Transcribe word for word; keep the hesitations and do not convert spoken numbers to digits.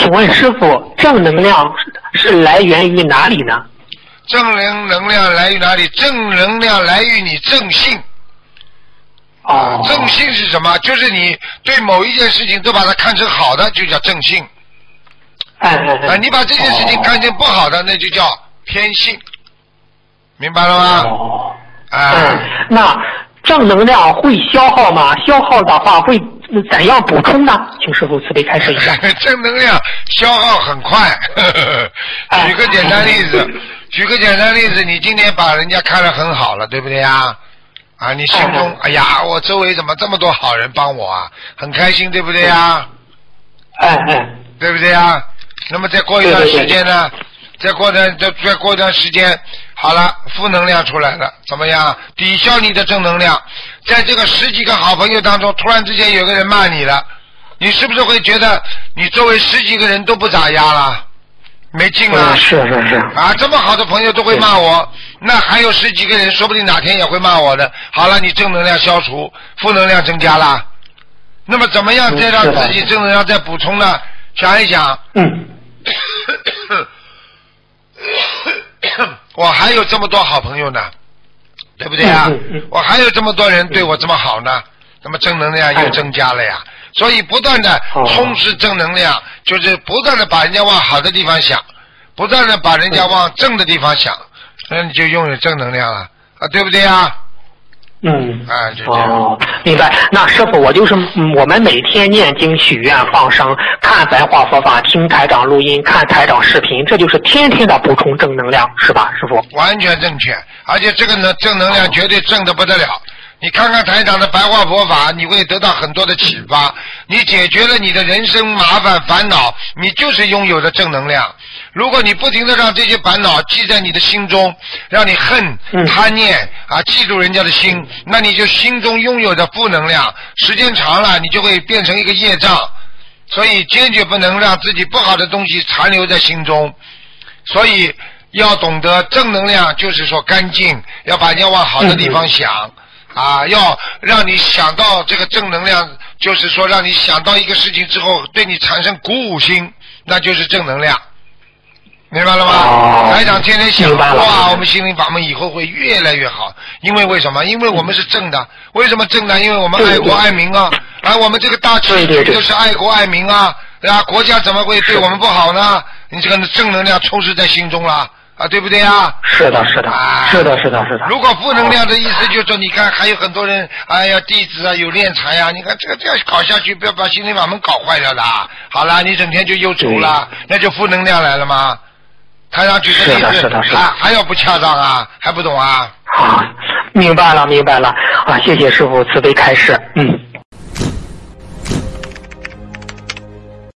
请问师傅，正能量是来源于哪里呢？ 正能能量来于哪里？正能量来于你正性。 哦。 正性是什么？就是你对某一件事情都把它看成好的，就叫正性。 哎哎哎。 啊，你把这件事情看成不好的，那就叫偏性。明白了吗？ 哦。 啊。 嗯，那正能量会消耗吗？消耗的话会怎样补充呢？请师父慈悲开示一下。 正能量消耗很快。呵呵举个简单例子，举个简单例子，你今天把人家看得很好了，对不对呀？啊，你心中哎呀，我周围怎么这么多好人帮我啊，很开心，对不对呀？ 哎哎， 对不对呀？那么再过一段时间呢？再过段再再过一段时间，好了，负能量出来了，怎么样？抵消你的正能量。在这个十几个好朋友当中，突然之间有个人骂你了，你是不是会觉得你周围十几个人都不咋样了？没劲了？ 嗯、是是是。 啊，这么好的朋友都会骂我，那还有十几个人，说不定哪天也会骂我的。好了，你正能量消除，负能量增加了。那么怎么样再让自己正能量再补充呢？想一想。 嗯。 我还有这么多好朋友呢，对不对啊？ 嗯嗯嗯、 我还有这么多人对我这么好呢，那么正能量又增加了呀。所以不断的充实正能量，就是不断的把人家往好的地方想，不断的把人家往正的地方想，那你就拥有正能量了啊，对不对啊？ 嗯， 啊，就这样。 哦，明白。那师傅，我就是、嗯、我们每天念经、许愿、放生、看白话佛法、听台长录音、看台长视频，这就是天天的补充正能量，是吧，师傅？ 完全正确，而且这个呢，正能量绝对正的不得了。你看看台长的白话佛法，你会得到很多的启发。你解决了你的人生麻烦烦恼，你就是拥有的正能量。如果你不停的让这些烦恼记在你的心中，让你恨、贪念啊，记住人家的心，那你就心中拥有的负能量，时间长了，你就会变成一个业障。所以坚决不能让自己不好的东西残留在心中。所以要懂得正能量，就是说干净，要把人家往好的地方想。嗯啊，要让你想到这个正能量，就是说让你想到一个事情之后，对你产生鼓舞心，那就是正能量，明白了吗？ 哦、 台长天天想，哇，我们心灵法门以后会越来越好，因为为什么？因为我们是正的。为什么正呢？因为我们爱国爱民啊，而、啊、我们这个大气就是爱国爱民啊，啊，国家怎么会对我们不好呢？你这个正能量充斥在心中了。啊，对不对啊？ 是的，是的，啊、是的，是的，是的。 如果负能量的意思就是说，你看还有很多人，哎呀，弟子啊，有敛财啊，你看这个这样搞下去，不要把心灵法门搞坏了啦。好了，你整天就忧愁了，那就负能量来了吗？台上举个例子， 是的，是的，是的， 还还要不恰当啊？还不懂啊？ 好，明白了，明白了啊！谢谢师父慈悲开示，嗯。